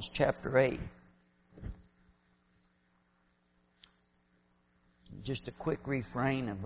Romans chapter 8. Just a quick refrain of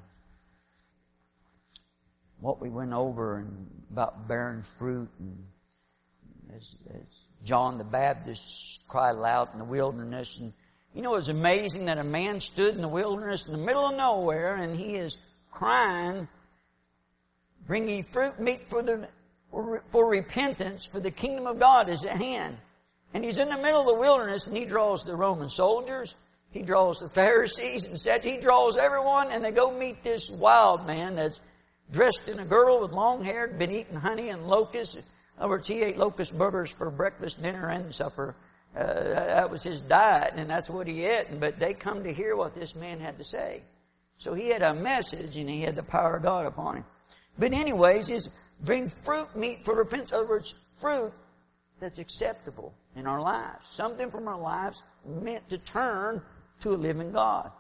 what we went over and about bearing fruit, and as John the Baptist cried aloud in the wilderness. And you know, it's amazing that a man stood in the wilderness in the middle of nowhere, and he is crying, "Bring ye fruit meet for repentance, for the kingdom of God is at hand." And he's in the middle of the wilderness, and he draws the Roman soldiers, he draws the Pharisees, and he draws everyone, and they go meet this wild man that's dressed in a girdle with long hair, been eating honey and locusts. In other words, he ate locust burgers for breakfast, dinner, and supper. That was his diet, and that's what he ate. But they come to hear what this man had to say. So he had a message, and he had the power of God upon him. But anyways, is bring fruit meet for repentance. In other words, fruit that's acceptable in our lives. Something from our lives meant to turn to a living God.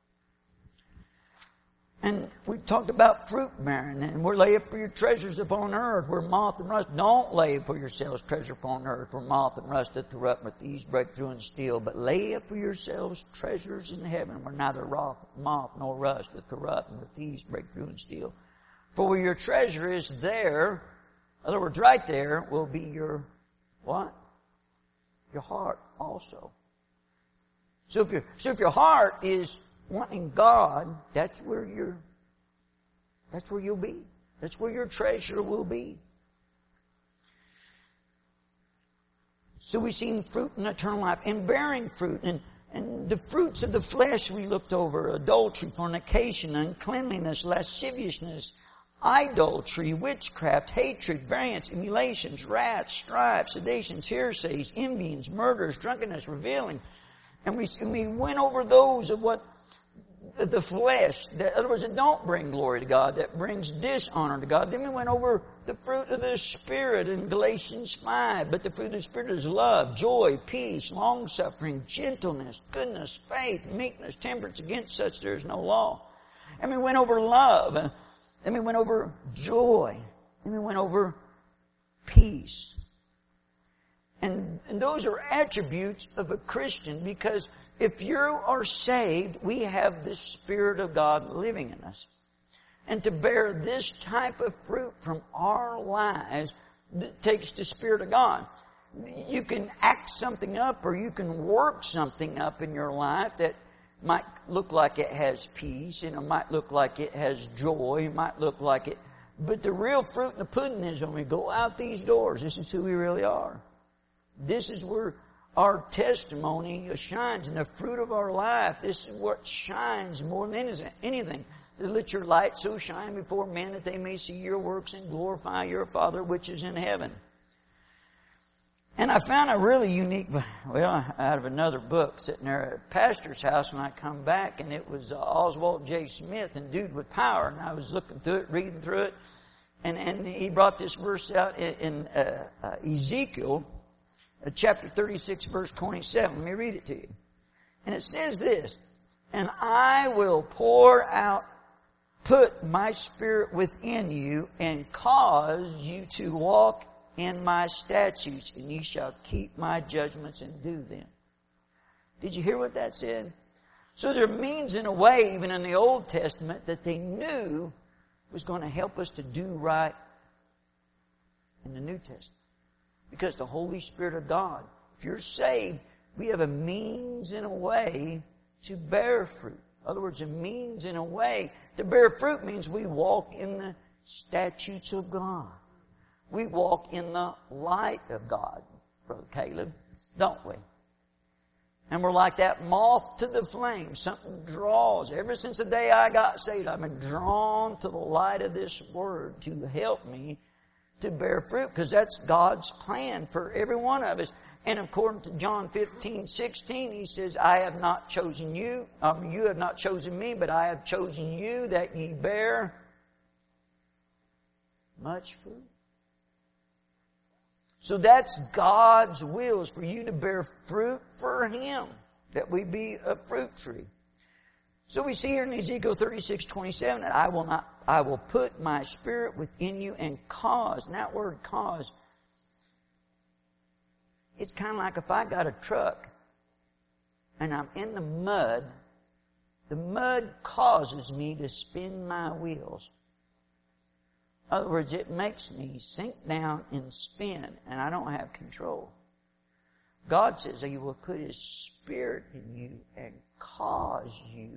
And we talked about fruit bearing, and we're lay up for your treasures upon earth, where moth and rust. Don't lay up for yourselves treasure upon earth, where moth and rust doth corrupt, where thieves break through and steal. But lay up for yourselves treasures in heaven, where neither moth nor rust doth corrupt, and where thieves break through and steal. For where your treasure is, there, in other words, right there, will be your what? Your heart also. So if your heart is wanting God, that's where you'll be. That's where your treasure will be. So we've seen fruit in eternal life and bearing fruit, and the fruits of the flesh we looked over: adultery, fornication, uncleanliness, lasciviousness, idolatry, witchcraft, hatred, variance, emulations, wrath, strife, seditions, heresies, envyings, murders, drunkenness, reveling. And we went over those of what the flesh, in other words, that don't bring glory to God, that brings dishonor to God. Then we went over the fruit of the Spirit in Galatians 5. But the fruit of the Spirit is love, joy, peace, long-suffering, gentleness, goodness, faith, meekness, temperance. Against such there is no law. And we went over love. And we went over joy. And we went over peace. And those are attributes of a Christian, because if you are saved, we have the Spirit of God living in us. And to bear this type of fruit from our lives, that takes the Spirit of God. You can act something up, or you can work something up in your life that might look like it has peace, and it might look like it has joy, it might look like it. But the real fruit in the pudding is when we go out these doors, this is who we really are. This is where our testimony shines, and the fruit of our life. This is what shines more than anything. Is let your light so shine before men that they may see your works and glorify your Father which is in heaven. And I found a really unique, out of another book, sitting there at a pastor's house when I come back, and it was Oswald J. Smith and Dude with Power. And I was looking through it, reading through it, and he brought this verse out in Ezekiel, chapter 36, verse 27. Let me read it to you. And it says this: "And I will put my Spirit within you, and cause you to walk in my statutes, and ye shall keep my judgments and do them." Did you hear what that said? So there means, in a way, even in the Old Testament, that they knew was going to help us to do right in the New Testament. Because the Holy Spirit of God, if you're saved, we have a means and a way to bear fruit. In other words, a means and a way to bear fruit means we walk in the statutes of God. We walk in the light of God, Brother Caleb, don't we? And we're like that moth to the flame. Something draws. Ever since the day I got saved, I've been drawn to the light of this Word to help me to bear fruit, because that's God's plan for every one of us. And according to John 15:16, He says, "I have not chosen you, you have not chosen me, but I have chosen you that ye bear much fruit." So that's God's will, is for you to bear fruit for Him, that we be a fruit tree. So we see here in Ezekiel 36:27 that I will put my Spirit within you and cause, and that word cause It's kind of like if I got a truck and I'm in the mud causes me to spin my wheels. In other words, it makes me sink down and spin, and I don't have control. God says He will put His Spirit in you and cause you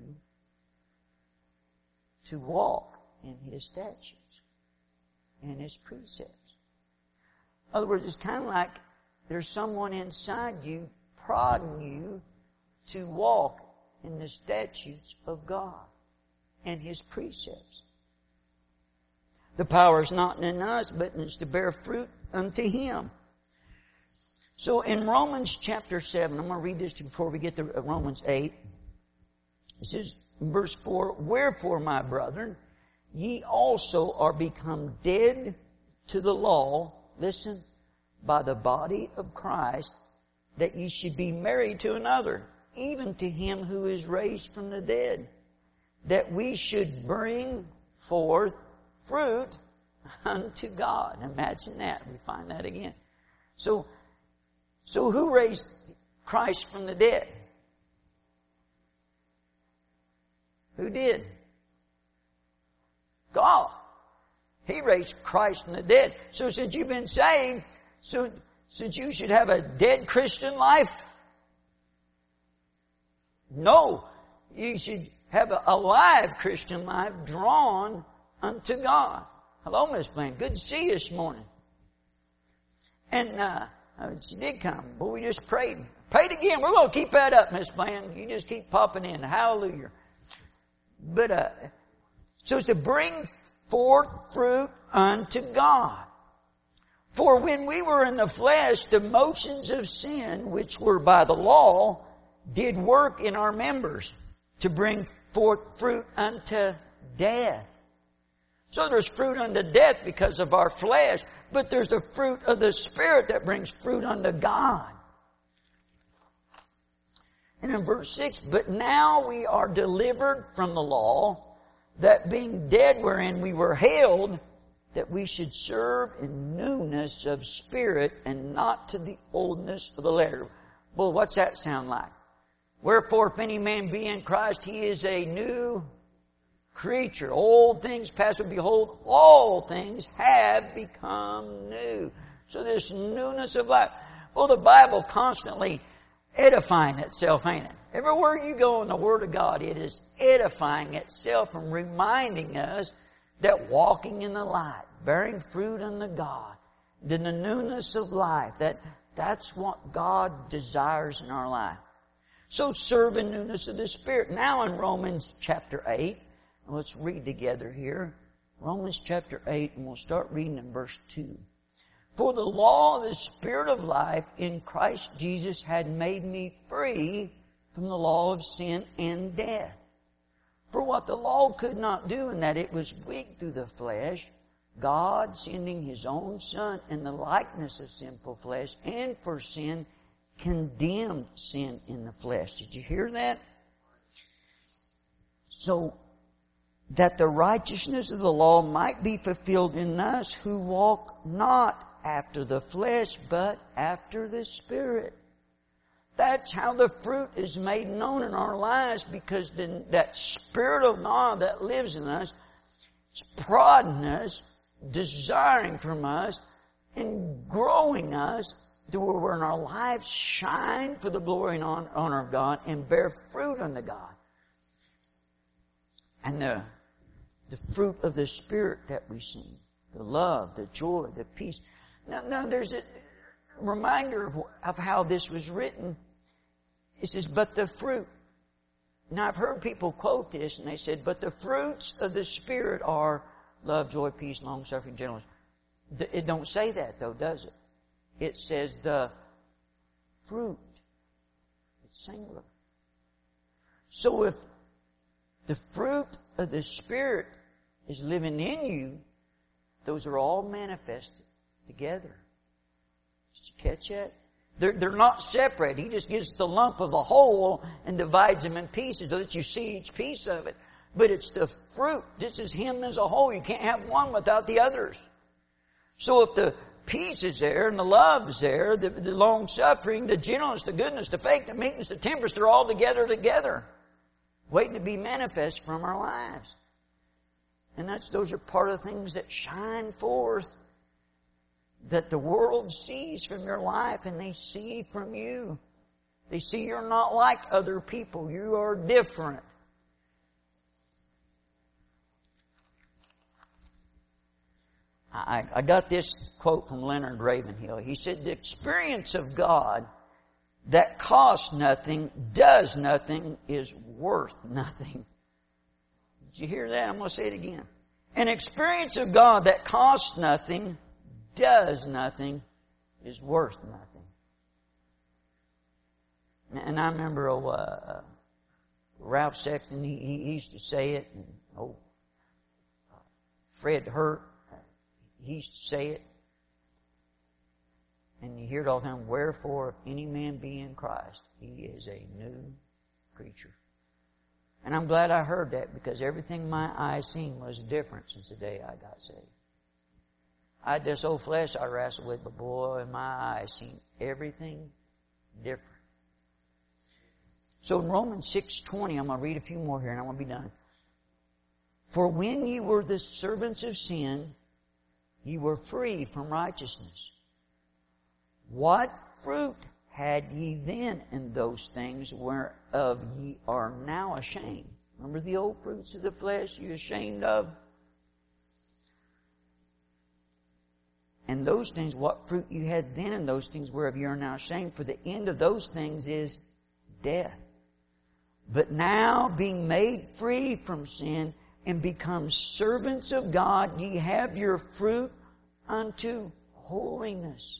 to walk in His statutes and His precepts. In other words, it's kind of like there's someone inside you prodding you to walk in the statutes of God and His precepts. The power is not in us, but it's to bear fruit unto Him. So in Romans chapter 7, I'm going to read this before we get to Romans 8. It says, in verse 4, "Wherefore, my brethren, ye also are become dead to the law," listen, "by the body of Christ, that ye should be married to another, even to Him who is raised from the dead, that we should bring forth fruit unto God." Imagine that. We find that again. So who raised Christ from the dead? Who did? God. He raised Christ from the dead. So since you've been saved, since you should have a dead Christian life? No. You should have a alive Christian life drawn unto God. Hello, Miss Blaine. Good to see you this morning. And she did come, but we just prayed. Prayed again. We're going to keep that up, Miss Blaine. You just keep popping in. Hallelujah. But so it's to bring forth fruit unto God. For when we were in the flesh, the motions of sin, which were by the law, did work in our members to bring forth fruit unto death. So there's fruit unto death because of our flesh, but there's the fruit of the Spirit that brings fruit unto God. And in verse 6, "But now we are delivered from the law, that being dead wherein we were held, that we should serve in newness of spirit and not to the oldness of the letter." Well, what's that sound like? "Wherefore, if any man be in Christ, he is a new creature. Old things pass away. Behold, all things have become new." So this newness of life. Well, the Bible constantly edifying itself, ain't it? Everywhere you go in the Word of God, it is edifying itself and reminding us that walking in the light, bearing fruit unto God, the newness of life, that's what God desires in our life. So serve in newness of the Spirit. Now in Romans chapter 8, let's read together here. Romans chapter 8, and we'll start reading in verse 2. "For the law of the Spirit of life in Christ Jesus had made me free from the law of sin and death. For what the law could not do, in that it was weak through the flesh, God, sending His own Son in the likeness of sinful flesh, and for sin, condemned sin in the flesh." Did you hear that? "So that the righteousness of the law might be fulfilled in us who walk not after the flesh, but after the Spirit." That's how the fruit is made known in our lives, because then that Spirit of God that lives in us is prodding us, desiring from us, and growing us to where in our lives shine for the glory and honor of God and bear fruit unto God. And the fruit of the Spirit that we see, the love, the joy, the peace. Now there's a reminder of how this was written. It says, "But the fruit." Now I've heard people quote this and they said, "But the fruits of the Spirit are love, joy, peace, long-suffering, gentleness." It don't say that though, does it? It says the fruit. It's singular. So if the fruit of the Spirit is living in you, those are all manifested together. Did you catch that? They're not separate. He just gives the lump of the whole and divides them in pieces so that you see each piece of it. But it's the fruit. This is Him as a whole. You can't have one without the others. So if peace is there, and the love is there, the long-suffering, the gentleness, the goodness, the faith, the meekness, the temperance, they're all together, waiting to be manifest from our lives. And those are part of the things that shine forth, that the world sees from your life, and they see from you. They see you're not like other people. You are different. I got this quote from Leonard Ravenhill. He said, the experience of God that costs nothing, does nothing, is worth nothing. Did you hear that? I'm going to say it again. An experience of God that costs nothing, does nothing, is worth nothing. And I remember Ralph Sexton, he used to say it, and Fred Hurt, he used to say it. And you hear it all the time, wherefore if any man be in Christ, he is a new creature. And I'm glad I heard that, because everything my eyes seen was different since the day I got saved. I had this old flesh I wrestled with, but boy, my eyes seen everything different. So in Romans 6:20, I'm going to read a few more here and I'm going to be done. For when ye were the servants of sin, ye were free from righteousness. What fruit had ye then in those things whereof ye are now ashamed? Remember the old fruits of the flesh you ashamed of? And those things, what fruit you had then in those things whereof you are now ashamed? For the end of those things is death. But now, being made free from sin and become servants of God, ye have your fruit unto holiness.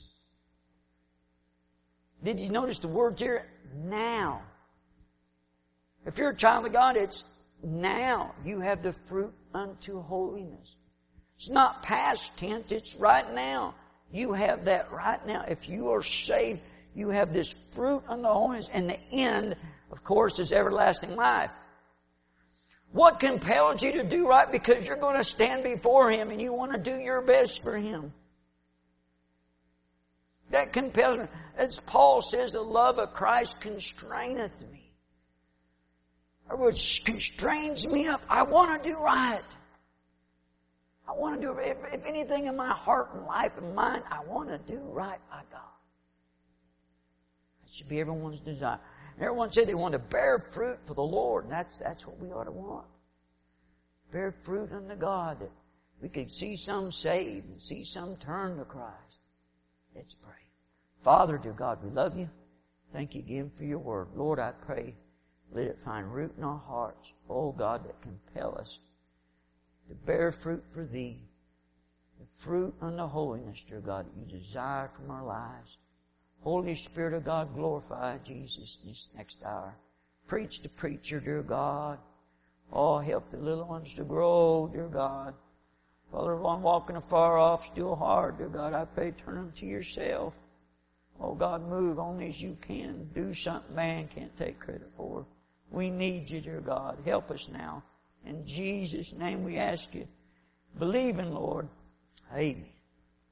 Did you notice the words here? Now. If you're a child of God, it's now. You have the fruit unto holiness. It's not past tense, it's right now. You have that right now. If you are saved, you have this fruit unto holiness, and the end, of course, is everlasting life. What compels you to do right? Because you're going to stand before Him and you want to do your best for Him. That compels me. As Paul says, the love of Christ constraineth me. Which constrains me up. I want to do right. I want to do, if anything in my heart and life and mind, I want to do right by God. That should be everyone's desire. And everyone said they want to bear fruit for the Lord, and that's what we ought to want. Bear fruit unto God, that we could see some saved and see some turn to Christ. Let's pray. Father, dear God, we love you. Thank you again for your word. Lord, I pray, let it find root in our hearts. Oh God, that compel us to bear fruit for Thee. The fruit unto holiness, dear God, that you desire from our lives. Holy Spirit of God, glorify Jesus in this next hour. Preach the preacher, dear God. Oh, help the little ones to grow, dear God. Father, one walking afar off, still hard, dear God, I pray, turn them to yourself. Oh God, move only as you can. Do something man can't take credit for. We need you, dear God. Help us now. In Jesus' name we ask you. Believing, Lord. Amen.